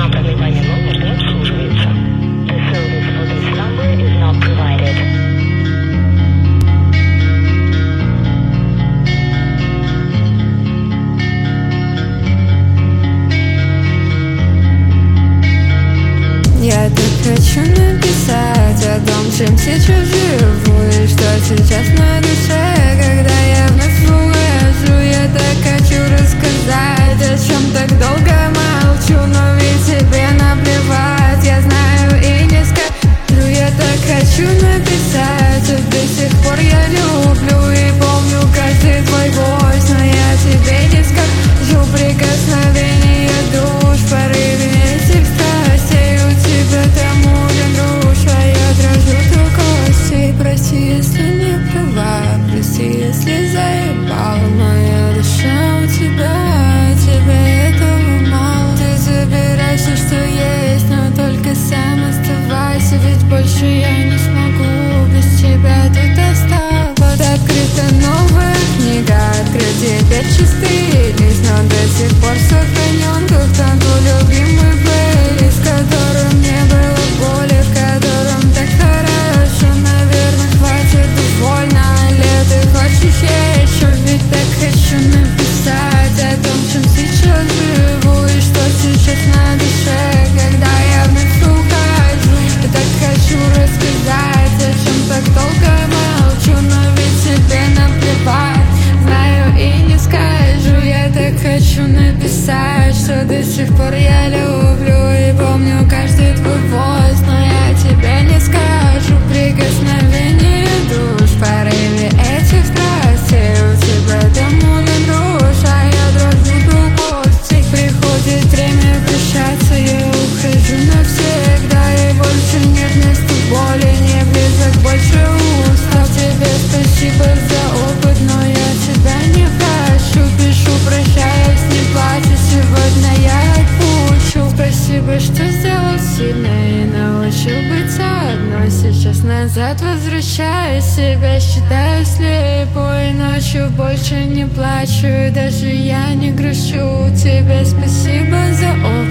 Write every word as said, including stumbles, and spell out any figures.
Указанный вами номер не обслуживается. The service for this number is not provided. Я так хочу написать о том, чем сейчас живу и что сейчас на душе. Когда я вновь ухожу, я так хочу рассказать, о чем так долго молчу, но ведь тебе наплевать, я знаю и не скажу. Я так хочу написать, что до сих пор я люблю и помню каждый твой голос, но я тебе не скажу. Прикосновение душ, порыве этих страстей, у тебя там улен душ, а я дрожу до костей. Прости, если не права, прости, если заебала моя душа у тебя, тебе этого мало. Ты забирай все, что есть, но только сам оставайся, ведь больше я не смогу без тебя тут оставаться. Открыта новая книга, открыт теперь чистый лист, но до сих пор сохранен как-то твой любимый плейлист, в котором не было боли, в котором так хорошо. Наверное, хватит, довольно ли ты хочешь еще? Ведь так хочу написать о том, чем сейчас живу и что сейчас на душе. Когда я вновь ухожу, я так хочу рассказать, о чем так долго молчу, но ведь тебе наплевать, знаю и не скажу. Я так хочу написать, что до сих пор я люблю и помню каждый твой голос, но я тебе не скажу. Прикосновение душ, порыве этих страстей, у тебя там улен душ, а я дрожу до костей. Приходит время прощаться, я ухожу навсегда, и больше нет места боли, не близок больше устав. Тебе спасибо за опыт, но я тебя не прощу. Пишу, прощаюсь, не плачу, сегодня я отпущу. Спасибо, что сделал сильно и научил быть одной. Сейчас назад возвращаю себя, считаю слепой. Ночью больше не плачу, и даже я не грущу. Тебе спасибо за опыт.